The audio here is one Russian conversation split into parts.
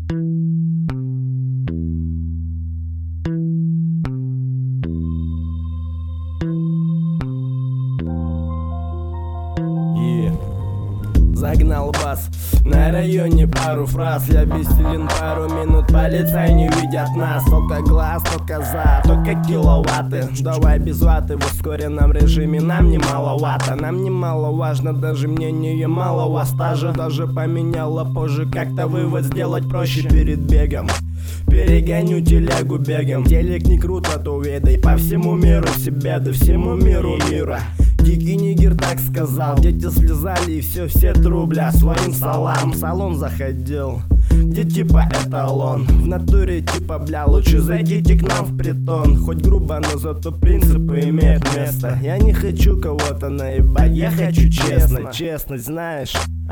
Загнал бас на районе пару фраз. Я бессилен пару минут, полицай не видят нас. Только глаз, только за, только киловатты. Давай без ваты в ускоренном режиме. Нам немаловато, нам немаловажно даже мнение малого стажа. Даже поменяла позже, как-то вывод сделать проще перед бегом. Перегоню телегу бегом. Телек не круто, то ведай. По всему миру себе, да всему миру мира. Дикий нигер так сказал. Дети слезали и все трубля своим салам. В салон заходил, где типа эталон. В натуре типа бля, лучше зайдите к нам в притон. Хоть грубо, но зато принципы имеют место. Я не хочу кого-то наебать, я хочу честно. Честность, знаешь,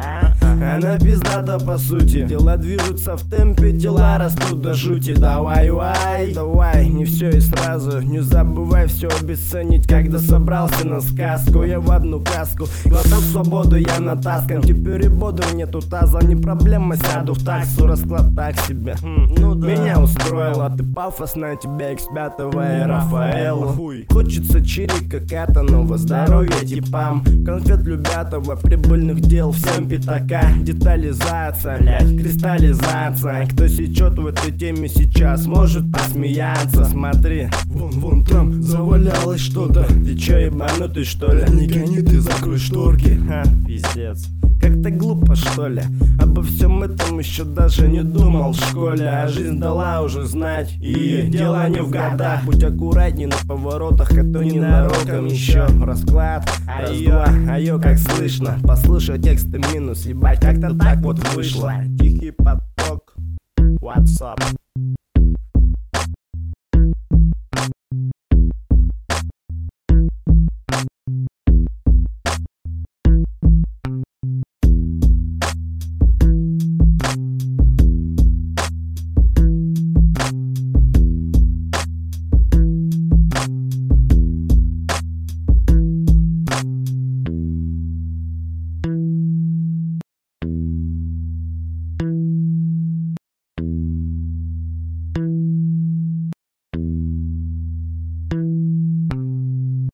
она пиздата по сути. Дела движутся в темпе, дела растут до жути. Давай, давай, не все и сразу. Не забывай все обесценить, когда собрался на сказку. Я в одну каску, глоток свободу я натаскан. Теперь и бодрый, нету таза, не проблема, сяду в таксу. Расклад так себе, меня устроило. Ты пафосно, тебя X5 и Рафаэлу. Хочется чирика, катаного здоровья типам. Конфет любятого, прибыльных дел всем пятака. Детализация, блять, кристаллизация. Кто сечет в этой теме сейчас, может посмеяться. Смотри, вон там завалялось что-то. Ты чё, ебанутый что ли? Не гони, ты закрой шторки. Пиздец. Как-то глупо что ли? Обо всем этом еще даже не думал в школе. А жизнь дала уже знать, и дело не в годах. Будь аккуратней на поворотах, а то ненароком еще расклад, раз-два, айо, как слышно. Послушай тексты минус, ебать, как-то так вот вышло. Тихий поток, what's up?